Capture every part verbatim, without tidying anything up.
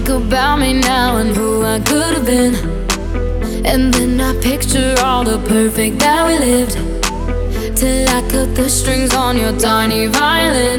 think about me now and who I could have been, and then I picture all the perfect that we lived, till I cut the strings on your tiny violin.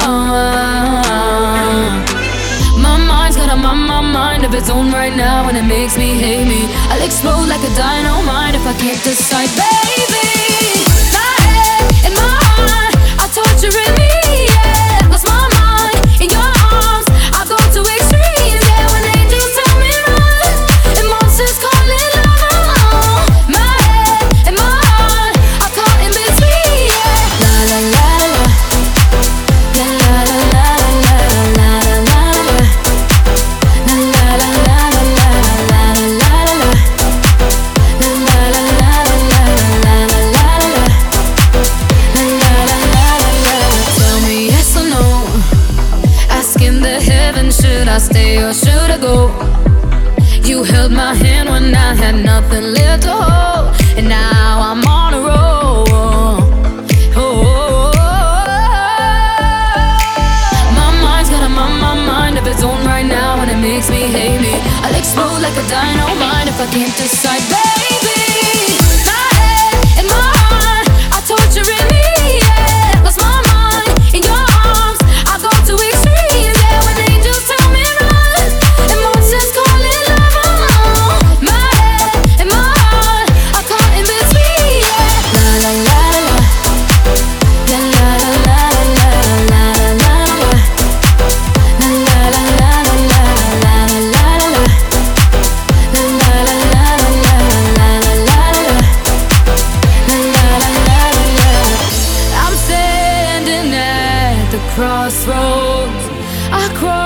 Oh, my mind's got a my, my mind of its own right now, and it makes me hate me. I'll explode like a dynamite if I can't decide, baby. My head and my heart are torturing me, yeah. Lost my mind in your arms, I go to extremes, yeah. When angels tell me run and monsters call it love. My head and my heart are caught in between, yeah. La la la la la la la la la la la la. Should I stay or should I go? You held my hand when I had nothing left to hold, and now I'm on a roll. Oh, my mind's got a my, my mind of its own right now, and it makes me hate me. I'll explode like a dynamite if I can't decide, baby. My head and my heart are torturing me, yeah. Lost my mind in your arms, I go to extremes, yeah. When angels tell me run and monsters call it love. My head and my heart are caught in between, yeah. La la la la la la la la la la la la. La la la la la la la la la. La la la la la la la la. La la la la la. I'm standing at the crossroads. I cross